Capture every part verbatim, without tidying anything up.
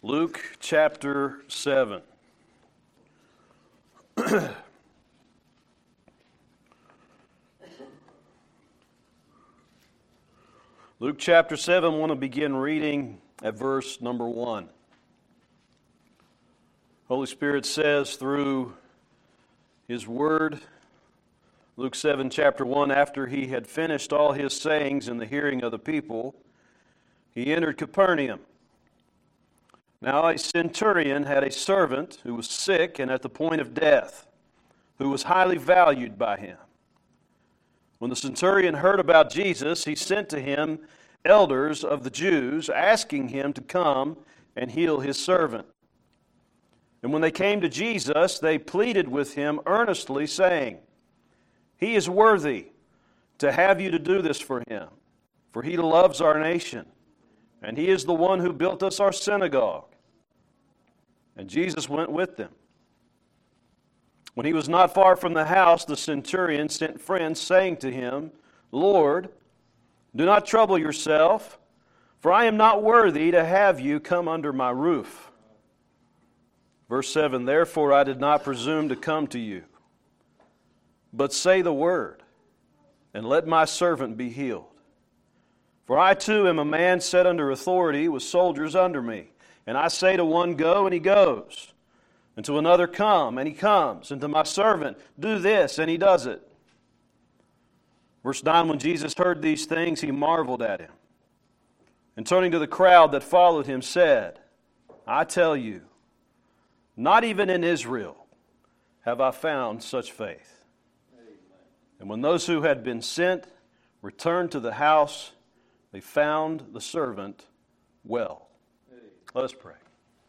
Luke chapter seven. Luke chapter seven, I want to begin reading at verse number one. Holy Spirit says through His Word, Luke seven, chapter one, after He had finished all His sayings in the hearing of the people, He entered Capernaum. Now a centurion had a servant who was sick and at the point of death, who was highly valued by him. When the centurion heard about Jesus, he sent to him elders of the Jews, asking him to come and heal his servant. And when they came to Jesus, they pleaded with him earnestly, saying, "He is worthy to have you to do this for him, for he loves our nation, and he is the one who built us our synagogue." And Jesus went with them. When he was not far from the house, the centurion sent friends, saying to him, "Lord, do not trouble yourself, for I am not worthy to have you come under my roof." Verse seven, "Therefore I did not presume to come to you, but say the word, and let my servant be healed. For I too am a man set under authority with soldiers under me. And I say to one, go, and he goes. And to another, come, and he comes. And to my servant, do this, and he does it." Verse nine, when Jesus heard these things, he marveled at him. And turning to the crowd that followed him, said, "I tell you, not even in Israel have I found such faith." Amen. And when those who had been sent returned to the house, they found the servant well. Let us pray.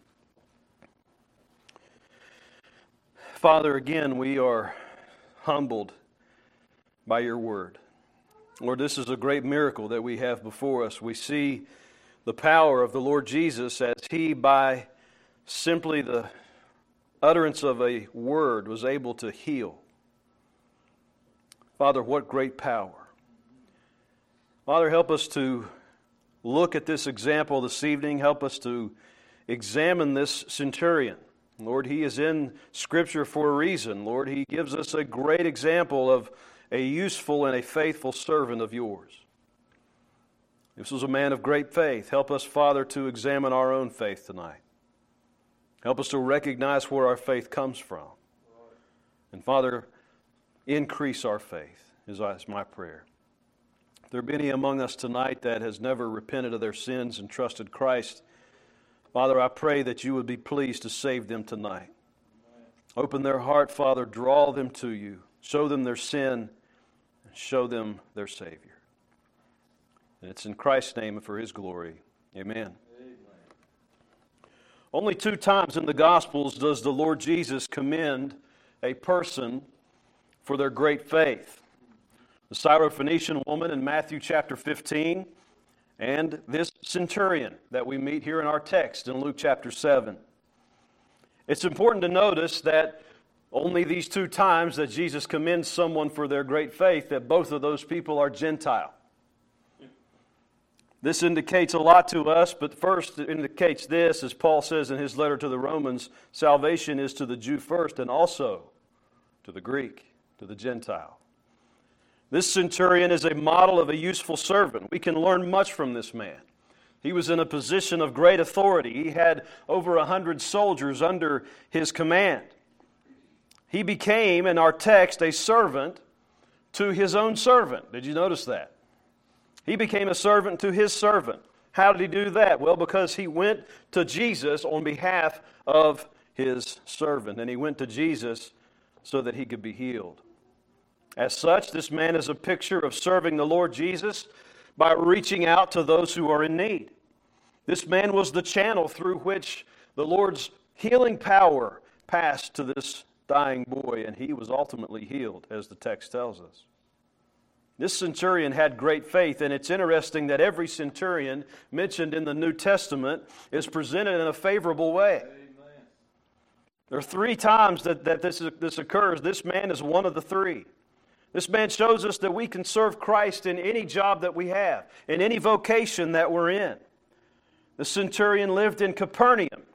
Father, again, we are humbled by your word. Lord, this is a great miracle that we have before us. We see the power of the Lord Jesus as he, by simply the utterance of a word, was able to heal. Father, what great power. Father, help us to look at this example this evening. Help us to examine this centurion. Lord, he is in Scripture for a reason. Lord, he gives us a great example of a useful and a faithful servant of yours. This was a man of great faith. Help us, Father, to examine our own faith tonight. Help us to recognize where our faith comes from. And Father, increase our faith is my prayer. If there be any among us tonight that has never repented of their sins and trusted Christ, Father, I pray that you would be pleased to save them tonight. Open their heart, Father, draw them to you, show them their sin, and show them their Savior. And it's in Christ's name and for His glory. Amen. Amen. Only two times in the Gospels does the Lord Jesus commend a person for their great faith. The Syrophoenician woman in Matthew chapter fifteen, and this centurion that we meet here in our text in Luke chapter seven. It's important to notice that only these two times that Jesus commends someone for their great faith, that both of those people are Gentile. This indicates a lot to us, but first it indicates this, as Paul says in his letter to the Romans, salvation is to the Jew first and also to the Greek, to the Gentile. This centurion is a model of a useful servant. We can learn much from this man. He was in a position of great authority. He had over a hundred soldiers under his command. He became, in our text, a servant to his own servant. Did you notice that? He became a servant to his servant. How did he do that? Well, because he went to Jesus on behalf of his servant. And he went to Jesus so that he could be healed. As such, this man is a picture of serving the Lord Jesus by reaching out to those who are in need. This man was the channel through which the Lord's healing power passed to this dying boy, and he was ultimately healed, as the text tells us. This centurion had great faith, and it's interesting that every centurion mentioned in the New Testament is presented in a favorable way. Amen. There are three times that, that this, this occurs. This man is one of the three. This man shows us that we can serve Christ in any job that we have, in any vocation that we're in. The centurion lived in Capernaum.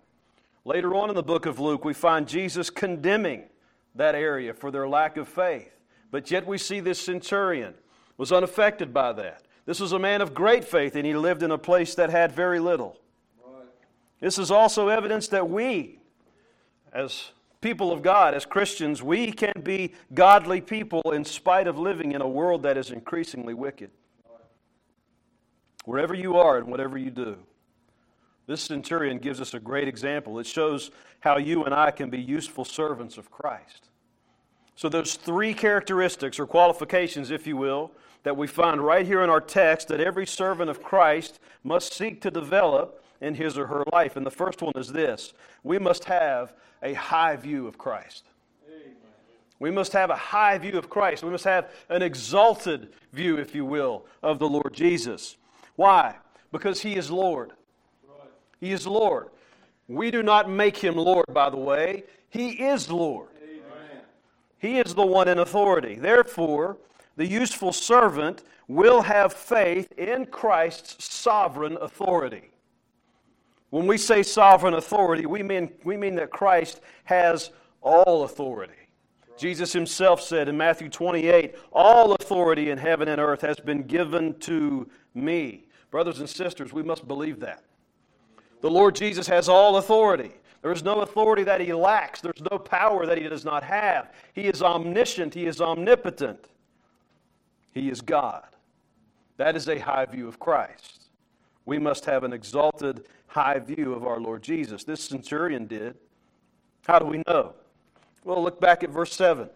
Later on in the book of Luke, we find Jesus condemning that area for their lack of faith. But yet we see this centurion was unaffected by that. This was a man of great faith, and he lived in a place that had very little. Right. This is also evidence that we, as people of God, as Christians, we can be godly people in spite of living in a world that is increasingly wicked. Right. Wherever you are and whatever you do. This centurion gives us a great example. It shows how you and I can be useful servants of Christ. So there's three characteristics or qualifications, if you will, that we find right here in our text that every servant of Christ must seek to develop in his or her life. And the first one is this: we must have a high view of Christ. Amen. We must have a high view of Christ. We must have an exalted view, if you will, of the Lord Jesus. Why? Because He is Lord. Right. He is Lord. We do not make Him Lord, by the way. He is Lord. Amen. He is the one in authority. Therefore, the useful servant will have faith in Christ's sovereign authority. When we say sovereign authority, we mean, we mean that Christ has all authority. Right. Jesus Himself said in Matthew twenty-eight, "All authority in heaven and earth has been given to me." Brothers and sisters, we must believe that. The Lord Jesus has all authority. There is no authority that He lacks. There's no power that He does not have. He is omniscient. He is omnipotent. He is God. That is a high view of Christ. We must have an exalted high view of our Lord Jesus. This centurion did. How do we know? Well, look back at verse seven.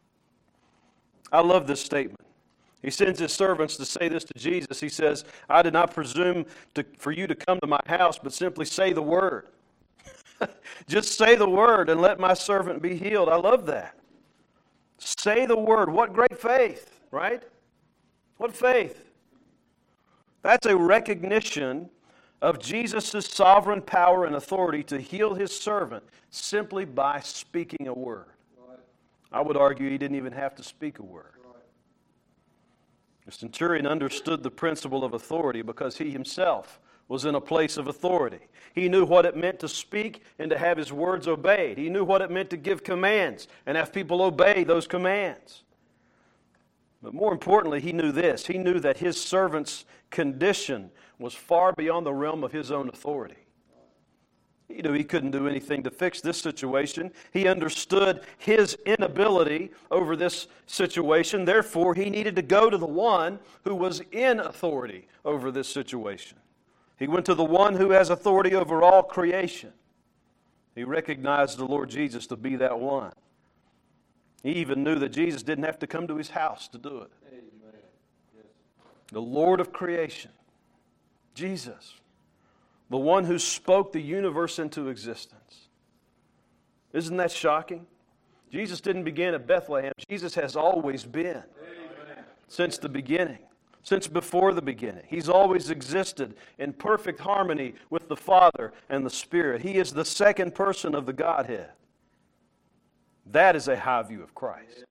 I love this statement. He sends his servants to say this to Jesus. He says, "I did not presume to, for you to come to my house, but simply say the word." Just say the word and let my servant be healed. I love that. Say the word. What great faith, right? What faith? That's a recognition of Jesus' sovereign power and authority to heal His servant simply by speaking a word. Right. I would argue He didn't even have to speak a word. Right. The centurion understood the principle of authority because he himself was in a place of authority. He knew what it meant to speak and to have his words obeyed. He knew what it meant to give commands and have people obey those commands. But more importantly, he knew this. He knew that his servant's condition was far beyond the realm of his own authority. He knew he couldn't do anything to fix this situation. He understood his inability over this situation. Therefore, he needed to go to the one who was in authority over this situation. He went to the one who has authority over all creation. He recognized the Lord Jesus to be that one. He even knew that Jesus didn't have to come to his house to do it. Amen. Yes. The Lord of creation, Jesus, the one who spoke the universe into existence. Isn't that shocking? Jesus didn't begin at Bethlehem. Jesus has always been. Amen. Since the beginning, since before the beginning. He's always existed in perfect harmony with the Father and the Spirit. He is the second person of the Godhead. That is a high view of Christ.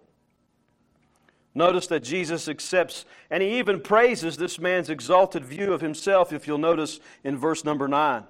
Notice that Jesus accepts, and He even praises this man's exalted view of himself, if you'll notice in verse number nine.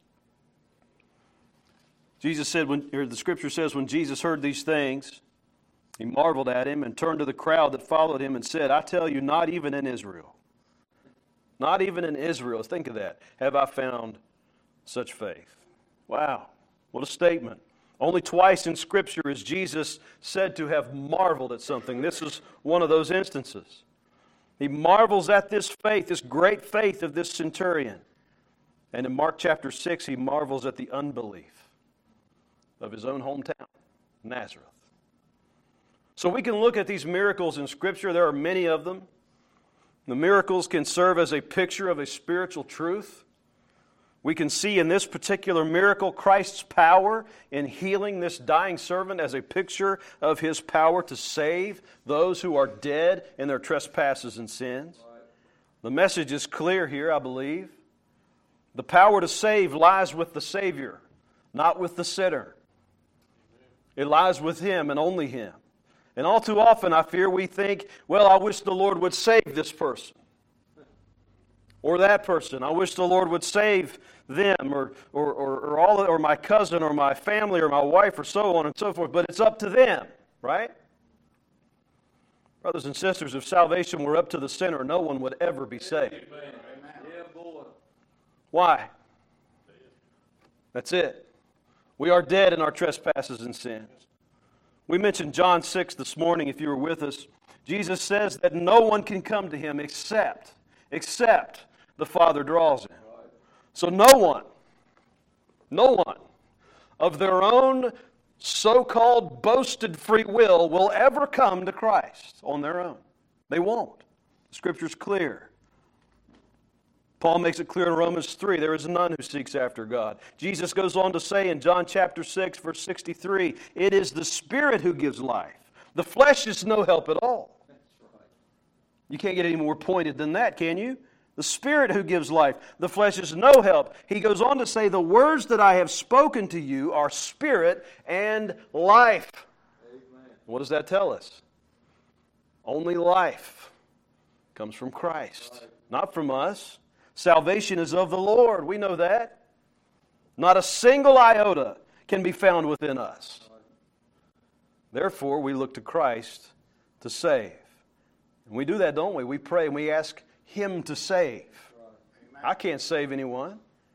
Jesus said, when, or the Scripture says, when Jesus heard these things, He marveled at Him and turned to the crowd that followed Him and said, "I tell you, not even in Israel, not even in Israel," think of that, "have I found such faith." Wow, what a statement. Only twice in Scripture is Jesus said to have marveled at something. This is one of those instances. He marvels at this faith, this great faith of this centurion. And in Mark chapter six, He marvels at the unbelief of His own hometown, Nazareth. So we can look at these miracles in Scripture. There are many of them. The miracles can serve as a picture of a spiritual truth. We can see in this particular miracle Christ's power in healing this dying servant as a picture of His power to save those who are dead in their trespasses and sins. The message is clear here, I believe. The power to save lies with the Savior, not with the sinner. It lies with Him and only Him. And all too often, I fear, we think, well, I wish the Lord would save this person. or that person. I wish the Lord would save them or, or, or, or, all, or my cousin or my family or my wife or so on and so forth. But it's up to them, right? Brothers and sisters, if salvation were up to the sinner, no one would ever be saved. Amen. Yeah, boy. Why? That's it. We are dead in our trespasses and sins. We mentioned John six this morning, if you were with us. Jesus says that no one can come to Him except, except the Father draws him. So no one, no one of their own so-called boasted free will will ever come to Christ on their own. They won't. The Scripture's clear. Paul makes it clear in Romans three, there is none who seeks after God. Jesus goes on to say in John chapter six, verse sixty-three, it is the Spirit who gives life. The flesh is no help at all. That's right. You can't get any more pointed than that, can you? The Spirit who gives life. The flesh is no help. He goes on to say, the words that I have spoken to you are spirit and life. Amen. What does that tell us? Only life comes from Christ, Right. not from us. Salvation is of the Lord. We know that. Not a single iota can be found within us. Therefore, we look to Christ to save. And we do that, don't we? We pray and we ask Him to save. I can't save anyone.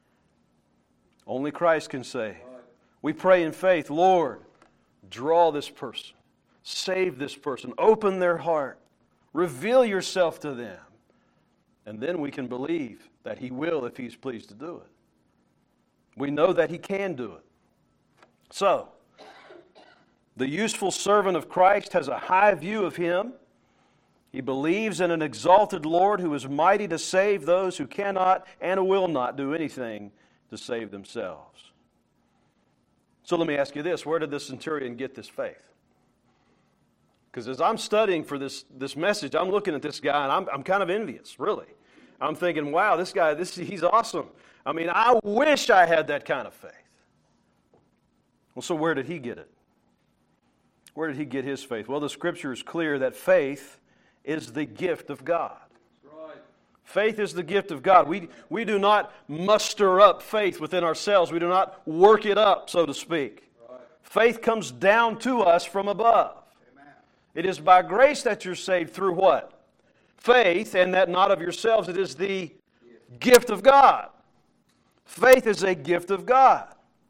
Only Christ can save. We pray in faith, Lord, draw this person. Save this person. Open their heart. Reveal yourself to them. And then we can believe that He will if He's pleased to do it. We know that He can do it. So, the useful servant of Christ has a high view of Him. He believes in an exalted Lord who is mighty to save those who cannot and will not do anything to save themselves. So let me ask you this, where did this centurion get this faith? Because as I'm studying for this, this message, I'm looking at this guy and I'm, I'm kind of envious, really. I'm thinking, wow, this guy, this he's awesome. I mean, I wish I had that kind of faith. Well, so where did he get it? Where did he get his faith? Well, the Scripture is clear that faith is the gift of God. That's right. Faith is the gift of God. We, we do not muster up faith within ourselves. We do not work it up, so to speak. Right. Faith comes down to us from above. Amen. It is by grace that you're saved through what? Faith, and that not of yourselves. It is the gift of God. Faith is a gift of God.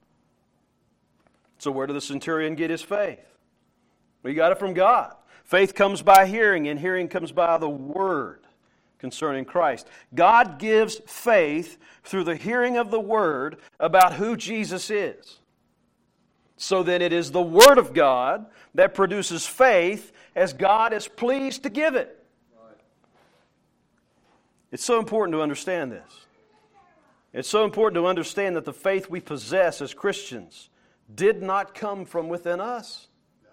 So where did the centurion get his faith? Well, he got it from God. Faith comes by hearing, and hearing comes by the Word concerning Christ. God gives faith through the hearing of the Word about who Jesus is. So then it is the Word of God that produces faith as God is pleased to give it. Right. It's so important to understand this. It's so important to understand that the faith we possess as Christians did not come from within us.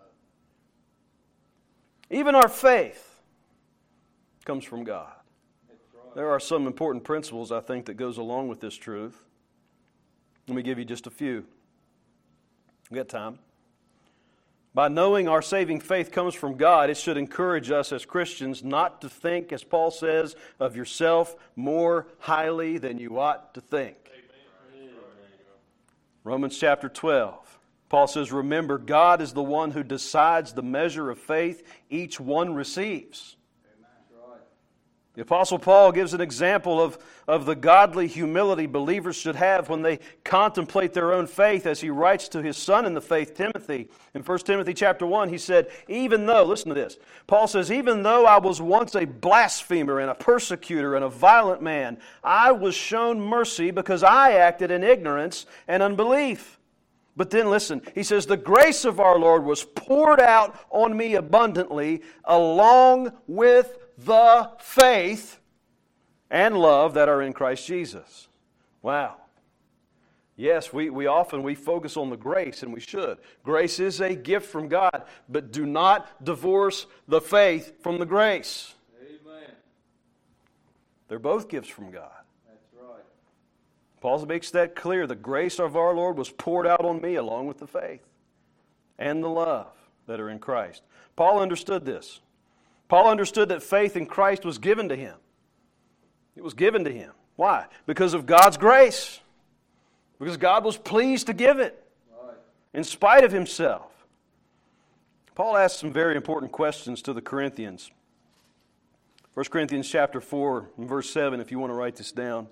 Even our faith comes from God. Right. There are some important principles, I think, that goes along with this truth. Let me give you just a few. We got time. By knowing our saving faith comes from God, it should encourage us as Christians not to think, as Paul says, of yourself more highly than you ought to think. Amen. Romans chapter twelve. Paul says, remember, God is the one who decides the measure of faith each one receives. Amen. Right. The Apostle Paul gives an example of, of the godly humility believers should have when they contemplate their own faith, as he writes to his son in the faith, Timothy. In First Timothy chapter one, he said, even though, listen to this, Paul says, even though I was once a blasphemer and a persecutor and a violent man, I was shown mercy because I acted in ignorance and unbelief. But then listen, he says, the grace of our Lord was poured out on me abundantly along with the faith and love that are in Christ Jesus. Wow. Yes, we, we often we focus on the grace, and we should. Grace is a gift from God, but do not divorce the faith from the grace. Amen. They're both gifts from God. That's right. Paul makes that clear. The grace of our Lord was poured out on me along with the faith and the love that are in Christ. Paul understood this. Paul understood that faith in Christ was given to him. It was given to him. Why? Because of God's grace. Because God was pleased to give it. Right. In spite of himself. Paul asked some very important questions to the Corinthians. First Corinthians chapter four and verse seven, if you want to write this down.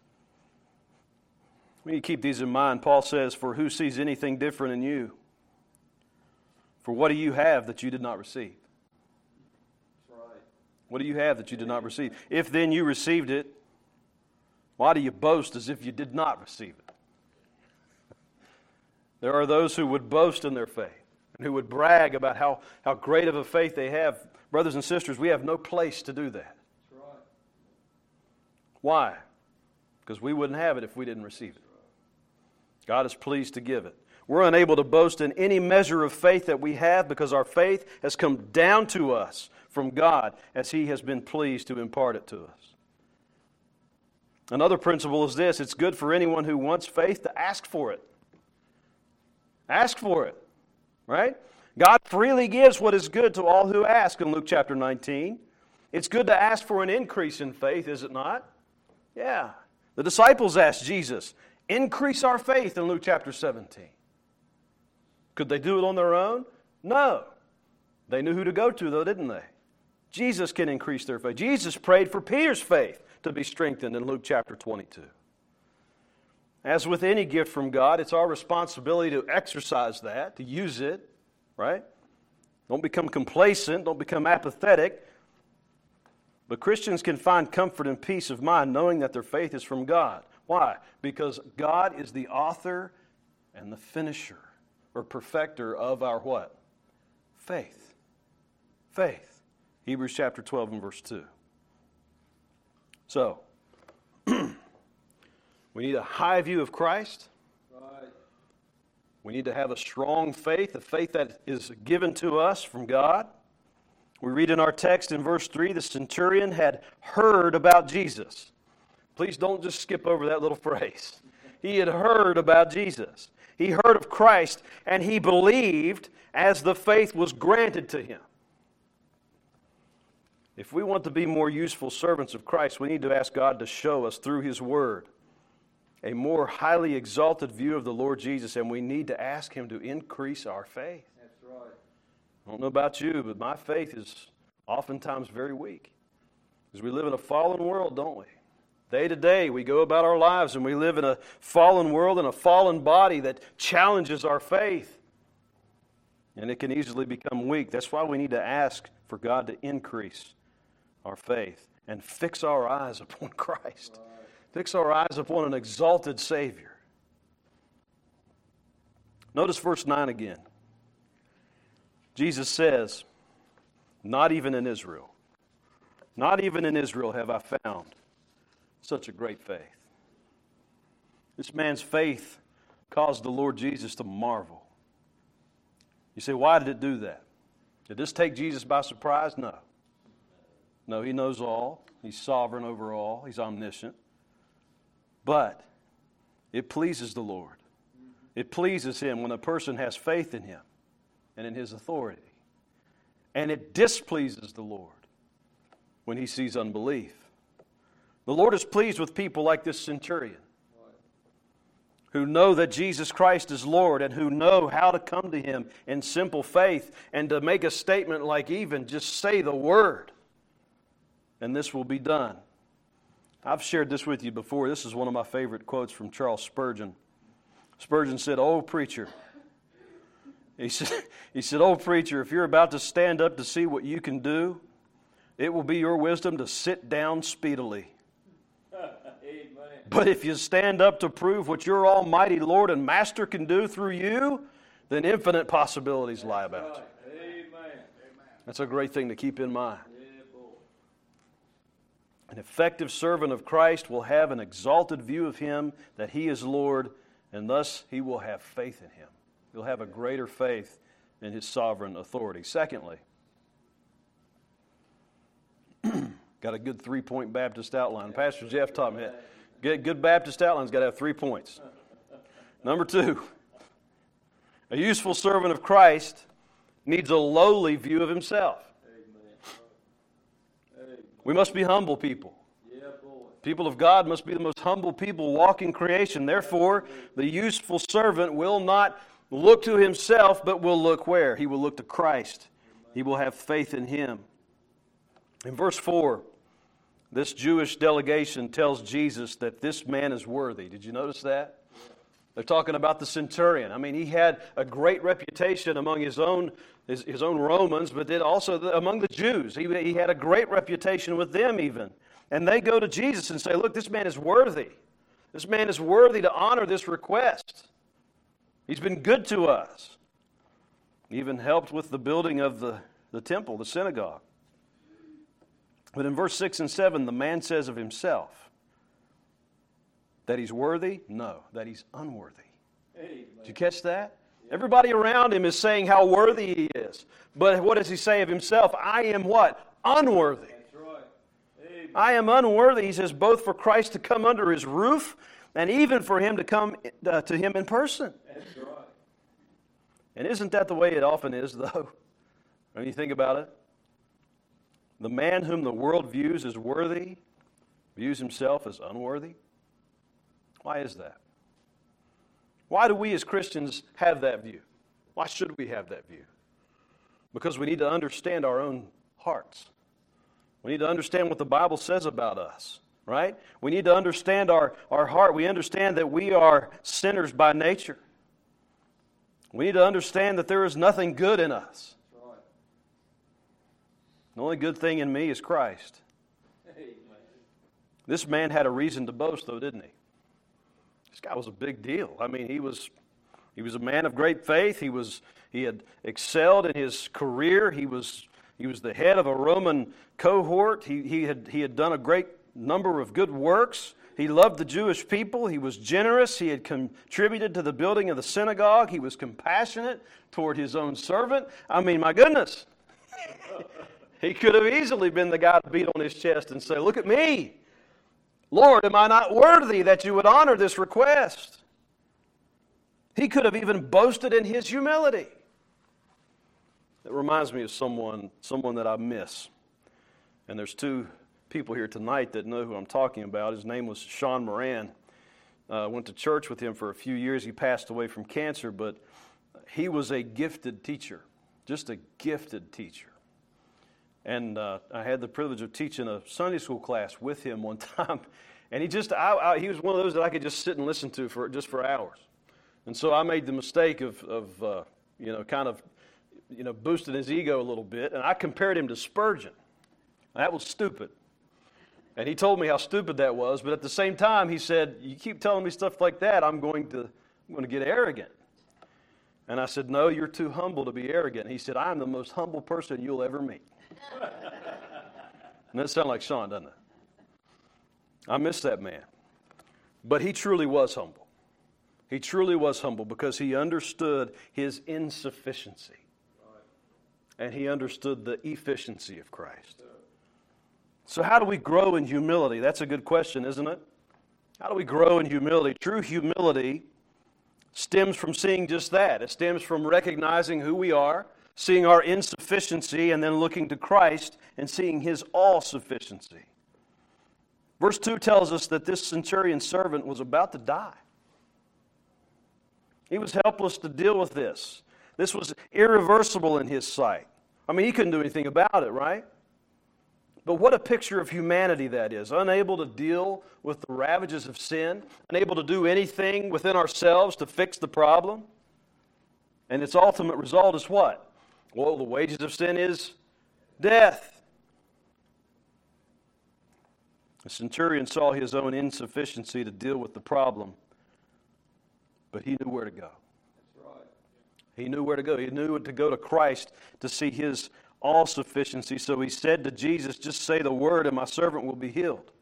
We need to keep these in mind. Paul says, "For who sees anything different in you? For what do you have that you did not receive?" That's right. What do you have that you did not receive? If then you received it, why do you boast as if you did not receive it? There are those who would boast in their faith and who would brag about how, how great of a faith they have. Brothers and sisters, we have no place to do that. That's right. Why? Because we wouldn't have it if we didn't receive it. God is pleased to give it. We're unable to boast in any measure of faith that we have because our faith has come down to us from God as He has been pleased to impart it to us. Another principle is this: it's good for anyone who wants faith to ask for it. Ask for it, right? God freely gives what is good to all who ask in Luke chapter nineteen. It's good to ask for an increase in faith, is it not? Yeah. The disciples asked Jesus, "Increase our faith," in Luke chapter seventeen. Could they do it on their own? No. They knew who to go to, though, didn't they? Jesus can increase their faith. Jesus prayed for Peter's faith to be strengthened in Luke chapter twenty-two. As with any gift from God, it's our responsibility to exercise that, to use it, right? Don't become complacent, don't become apathetic. But Christians can find comfort and peace of mind knowing that their faith is from God. Why? Because God is the author and the finisher or perfecter of our what? Faith. Faith. Hebrews chapter twelve and verse two. So, we need a high view of Christ. Right. We need to have a strong faith, a faith that is given to us from God. We read in our text in verse three, the centurion had heard about Jesus. Please don't just skip over that little phrase. He had heard about Jesus. He heard of Christ, and he believed as the faith was granted to him. If we want to be more useful servants of Christ, we need to ask God to show us through His Word a more highly exalted view of the Lord Jesus, and we need to ask Him to increase our faith. That's right. I don't know about you, but my faith is oftentimes very weak. Because we live in a fallen world, don't we? Day to day, we go about our lives and we live in a fallen world and a fallen body that challenges our faith. And it can easily become weak. That's why we need to ask for God to increase our faith and fix our eyes upon Christ. Right. Fix our eyes upon an exalted Savior. Notice verse nine again. Jesus says, "Not even in Israel, not even in Israel have I found such a great faith." This man's faith caused the Lord Jesus to marvel. You say, why did it do that? Did this take Jesus by surprise? No. No, He knows all. He's sovereign over all. He's omniscient. But it pleases the Lord. It pleases Him when a person has faith in Him and in His authority. And it displeases the Lord when He sees unbelief. The Lord is pleased with people like this centurion who know that Jesus Christ is Lord and who know how to come to Him in simple faith and to make a statement like even just say the word and this will be done. I've shared this with you before. This is one of my favorite quotes from Charles Spurgeon. Spurgeon said, "Oh, preacher," he said, he said, "Oh, preacher, if you're about to stand up to see what you can do, it will be your wisdom to sit down speedily. Amen. But if you stand up to prove what your almighty Lord and Master can do through you, then infinite possibilities lie about you." Amen. That's a great thing to keep in mind. Yeah, boy. An effective servant of Christ will have an exalted view of Him, that He is Lord, and thus he will have faith in Him. He'll have a greater faith in His sovereign authority. Secondly, got a good three-point Baptist outline. Pastor Jeff taught me that. Good, good Baptist outline's got to have three points. Number two, a useful servant of Christ needs a lowly view of himself. Amen. Amen. We must be humble people. Yeah, boy. People of God must be the most humble people walking creation. Therefore, the useful servant will not look to himself, but will look where? He will look to Christ. He will have faith in Him. In verse four, this Jewish delegation tells Jesus that this man is worthy. Did you notice that? They're talking about the centurion. I mean, he had a great reputation among his own his, his own Romans, but then also the, among the Jews. He, he had a great reputation with them even. And they go to Jesus and say, look, this man is worthy. This man is worthy to honor this request. He's been good to us. He even helped with the building of the, the temple, the synagogue. But in verse six and seven, the man says of himself that he's worthy? No, that he's unworthy. Hey, did you catch that? Yeah. Everybody around him is saying how worthy he is. But what does he say of himself? I am what? Unworthy. That's right. Hey, I am unworthy, he says, both for Christ to come under his roof and even for him to come uh, to him in person. That's right. And isn't that the way it often is, though? When you think about it? The man whom the world views as worthy views himself as unworthy. Why is that? Why do we as Christians have that view? Why should we have that view? Because we need to understand our own hearts. We need to understand what the Bible says about us, right? We need to understand our, our heart. We understand that we are sinners by nature. We need to understand that there is nothing good in us. The only good thing in me is Christ. This man had a reason to boast, though, didn't he? This guy was a big deal. I mean, he was he was a man of great faith. He was he had excelled in his career. He was he was the head of a Roman cohort. He he had he had done a great number of good works. He loved the Jewish people. He was generous. He had contributed to the building of the synagogue. He was compassionate toward his own servant. I mean, my goodness. He could have easily been the guy to beat on his chest and say, look at me. Lord, am I not worthy that you would honor this request? He could have even boasted in his humility. It reminds me of someone, someone that I miss. And there's two people here tonight that know who I'm talking about. His name was Sean Moran. I uh, went to church with him for a few years. He passed away from cancer, but he was a gifted teacher, just a gifted teacher. And uh, I had the privilege of teaching a Sunday school class with him one time. And he just, I, I, he was one of those that I could just sit and listen to for just for hours. And so I made the mistake of, of uh, you know, kind of, you know, boosting his ego a little bit. And I compared him to Spurgeon. That was stupid. And he told me how stupid that was. But at the same time, he said, you keep telling me stuff like that, I'm going to, I'm going to get arrogant. And I said, no, you're too humble to be arrogant. He said, I'm the most humble person you'll ever meet. And that sounds like Sean, doesn't it? I miss that man. But he truly was humble. He truly was humble because he understood his insufficiency. And he understood the efficiency of Christ. So how do we grow in humility? That's a good question, isn't it? How do we grow in humility? True humility stems from seeing just that. It stems from recognizing who we are, seeing our insufficiency, and then looking to Christ and seeing His all-sufficiency. Verse two tells us that this centurion servant was about to die. He was helpless to deal with this. This was irreversible in his sight. I mean, he couldn't do anything about it, right? But what a picture of humanity that is. Unable to deal with the ravages of sin, unable to do anything within ourselves to fix the problem. And its ultimate result is what? Well, the wages of sin is death. The centurion saw his own insufficiency to deal with the problem, but he knew where to go. That's right. He knew where to go. He knew to go to Christ to see His all-sufficiency. So he said to Jesus, just say the word and my servant will be healed.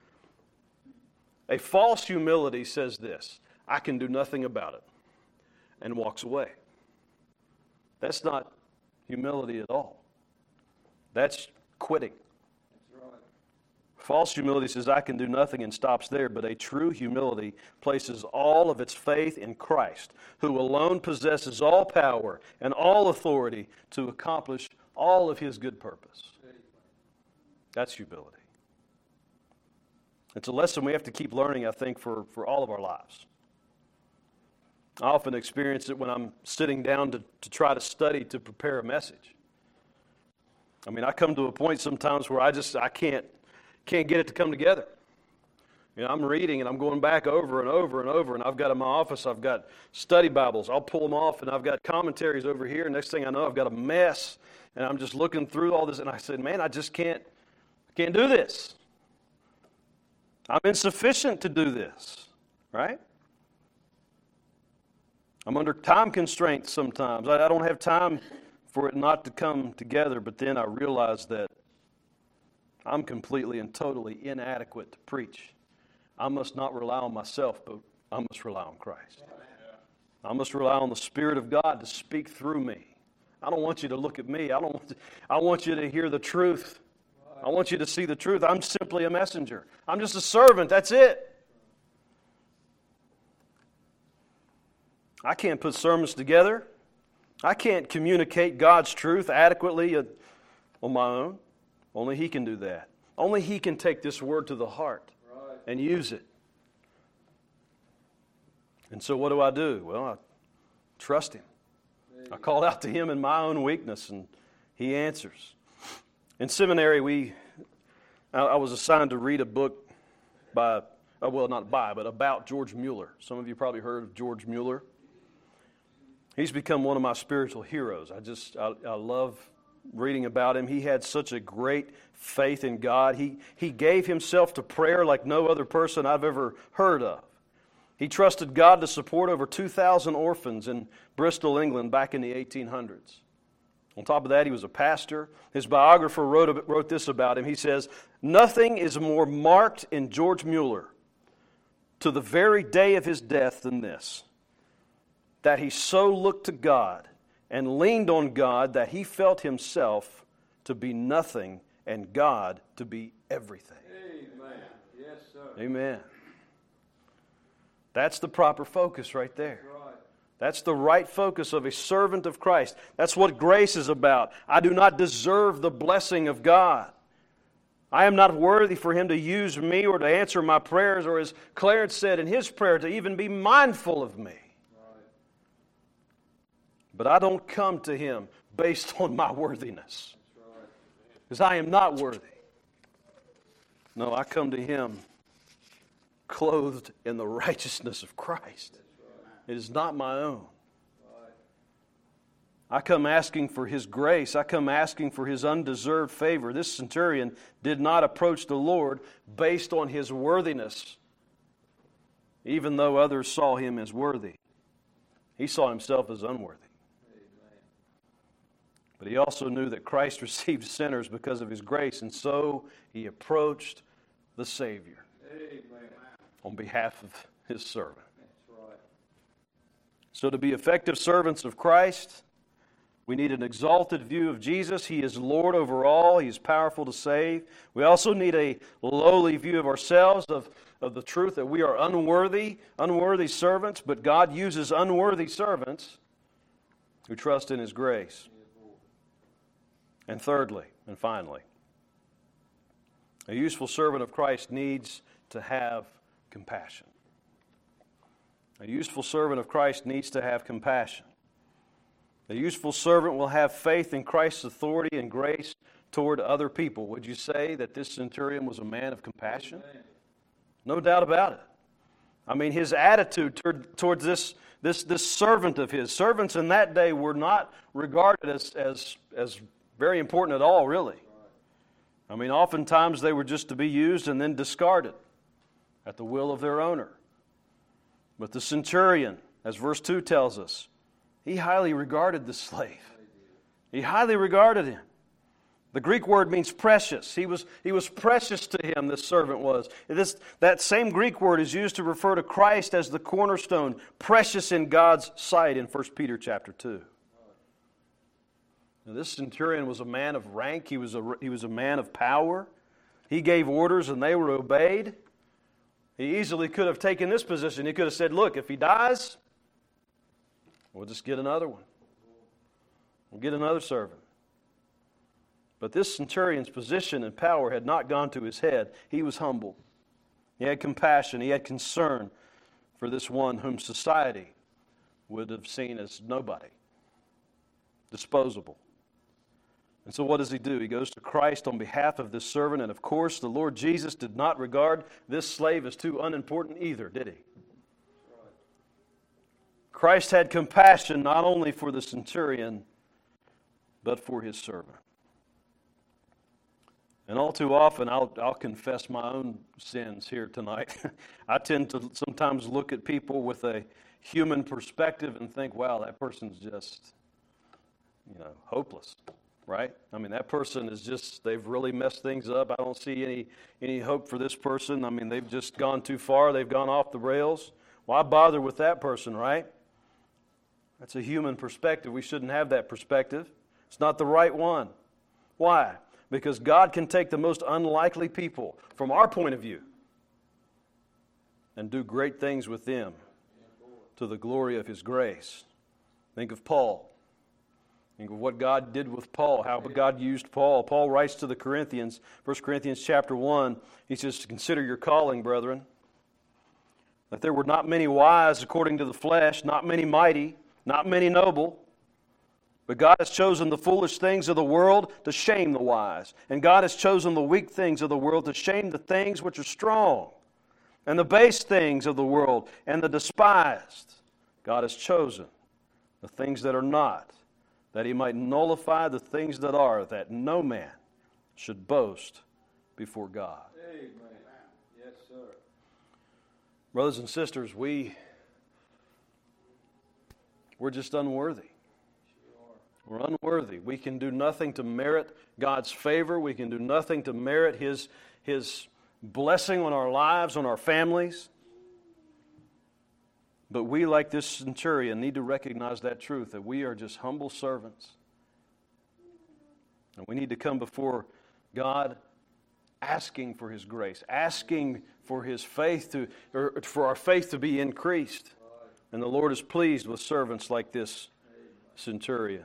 A false humility says this, I can do nothing about it, and walks away. That's not humility at all. That's quitting. That's right. False humility says, I can do nothing, and stops there. But a true humility places all of its faith in Christ, who alone possesses all power and all authority to accomplish all of His good purpose. That's humility. It's a lesson we have to keep learning, I think, for, for all of our lives. I often experience it when I'm sitting down to, to try to study to prepare a message. I mean, I come to a point sometimes where I just, I can't, can't get it to come together. You know, I'm reading and I'm going back over and over and over, and I've got in my office, I've got study Bibles. I'll pull them off, and I've got commentaries over here. Next thing I know, I've got a mess, and I'm just looking through all this, and I said, man, I just can't, can't do this. I'm insufficient to do this, right? I'm under time constraints sometimes. I, I don't have time for it not to come together, but then I realize that I'm completely and totally inadequate to preach. I must not rely on myself, but I must rely on Christ. I must rely on the Spirit of God to speak through me. I don't want you to look at me. I don't want to, I want you to hear the truth. I want you to see the truth. I'm simply a messenger. I'm just a servant. That's it. I can't put sermons together. I can't communicate God's truth adequately on my own. Only He can do that. Only He can take this word to the heart and use it. And so what do I do? Well, I trust Him. I call out to Him in my own weakness, and He answers. In seminary, we I, I was assigned to read a book by, uh, well, not by, but about George Mueller. Some of you probably heard of George Mueller. He's become one of my spiritual heroes. I just, I, I love reading about him. He had such a great faith in God. He, he gave himself to prayer like no other person I've ever heard of. He trusted God to support over two thousand orphans in Bristol, England, back in the eighteen hundreds. On top of that, he was a pastor. His biographer wrote, wrote this about him. He says, "Nothing is more marked in George Mueller to the very day of his death than this, that he so looked to God and leaned on God that he felt himself to be nothing and God to be everything." Amen. Yes, sir. Amen. That's the proper focus right there. That's right. That's the right focus of a servant of Christ. That's what grace is about. I do not deserve the blessing of God. I am not worthy for Him to use me or to answer my prayers, or as Clarence said in his prayer, to even be mindful of me. But I don't come to Him based on my worthiness, because I am not worthy. No, I come to Him clothed in the righteousness of Christ. It is not my own. I come asking for His grace. I come asking for His undeserved favor. This centurion did not approach the Lord based on his worthiness, even though others saw him as worthy. He saw himself as unworthy. But he also knew that Christ received sinners because of His grace, and so he approached the Savior Amen. on behalf of His servant. That's right. So to be effective servants of Christ, we need an exalted view of Jesus. He is Lord over all. He is powerful to save. We also need a lowly view of ourselves, of, of the truth that we are unworthy, unworthy servants, but God uses unworthy servants who trust in His grace. And thirdly, and finally, a useful servant of Christ needs to have compassion. A useful servant of Christ needs to have compassion. A useful servant will have faith in Christ's authority and grace toward other people. Would you say that this centurion was a man of compassion? No doubt about it. I mean, his attitude toward, towards this, this, this servant of his. Servants in that day were not regarded as, as, as very important at all, really. I mean, oftentimes they were just to be used and then discarded at the will of their owner. But the centurion, as verse two tells us, he highly regarded the slave. He highly regarded him. The Greek word means precious. He was, he was precious to him, this servant was. This, that same Greek word is used to refer to Christ as the cornerstone, precious in God's sight in First Peter chapter two. Now, this centurion was a man of rank. He was a, he was a man of power. He gave orders and they were obeyed. He easily could have taken this position. He could have said, look, if he dies, we'll just get another one. We'll get another servant. But this centurion's position and power had not gone to his head. He was humble. He had compassion. He had concern for this one whom society would have seen as nobody, disposable. And so what does he do? He goes to Christ on behalf of this servant. And of course, the Lord Jesus did not regard this slave as too unimportant either, did he? Christ had compassion not only for the centurion, but for his servant. And all too often, I'll, I'll confess my own sins here tonight. I tend to sometimes look at people with a human perspective and think, wow, that person's just, you know, hopeless, right? I mean, that person is just, they've really messed things up. I don't see any, any hope for this person. I mean, they've just gone too far. They've gone off the rails. Why bother with that person, right? That's a human perspective. We shouldn't have that perspective. It's not the right one. Why? Because God can take the most unlikely people from our point of view and do great things with them to the glory of His grace. Think of Paul. Think of what God did with Paul, how God used Paul. Paul writes to the Corinthians, First Corinthians chapter one, he says, "Consider your calling, brethren, that there were not many wise according to the flesh, not many mighty, not many noble. But God has chosen the foolish things of the world to shame the wise. And God has chosen the weak things of the world to shame the things which are strong. And the base things of the world and the despised. God has chosen the things that are not, that He might nullify the things that are, that no man should boast before God." Amen. Yes, sir. Brothers and sisters, we, we're just unworthy. We're unworthy. We can do nothing to merit God's favor. We can do nothing to merit His, His blessing on our lives, on our families. But we, like this centurion, need to recognize that truth, that we are just humble servants. And we need to come before God asking for His grace, asking for His faith to, or for our faith to be increased. And the Lord is pleased with servants like this centurion.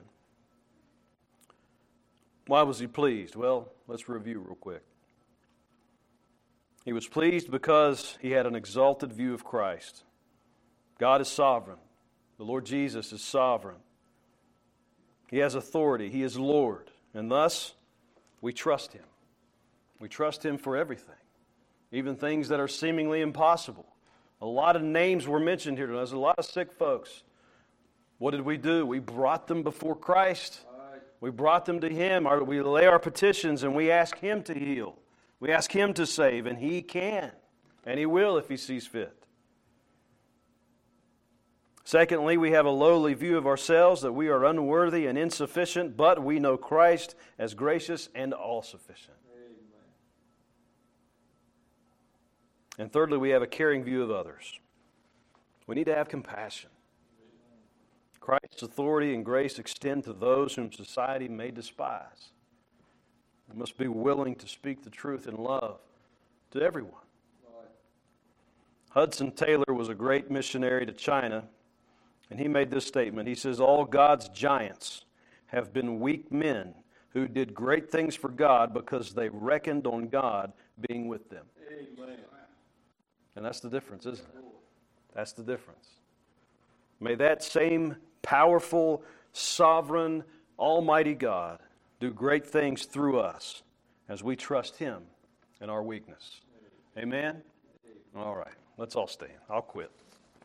Why was He pleased? Well, let's review real quick. He was pleased because he had an exalted view of Christ. God is sovereign. The Lord Jesus is sovereign. He has authority. He is Lord. And thus, we trust Him. We trust Him for everything, even things that are seemingly impossible. A lot of names were mentioned here. There's a lot of sick folks. What did we do? We brought them before Christ. We brought them to Him. We lay our petitions and we ask Him to heal. We ask Him to save, and He can. And He will if He sees fit. Secondly, we have a lowly view of ourselves, that we are unworthy and insufficient, but we know Christ as gracious and all-sufficient. Amen. And thirdly, we have a caring view of others. We need to have compassion. Christ's authority and grace extend to those whom society may despise. We must be willing to speak the truth in love to everyone. Right. Hudson Taylor was a great missionary to China, and he made this statement. He says, "All God's giants have been weak men who did great things for God because they reckoned on God being with them." Amen. And that's the difference, isn't it? That's the difference. May that same powerful, sovereign, almighty God do great things through us as we trust Him in our weakness. Amen? All right, let's all stand. I'll quit.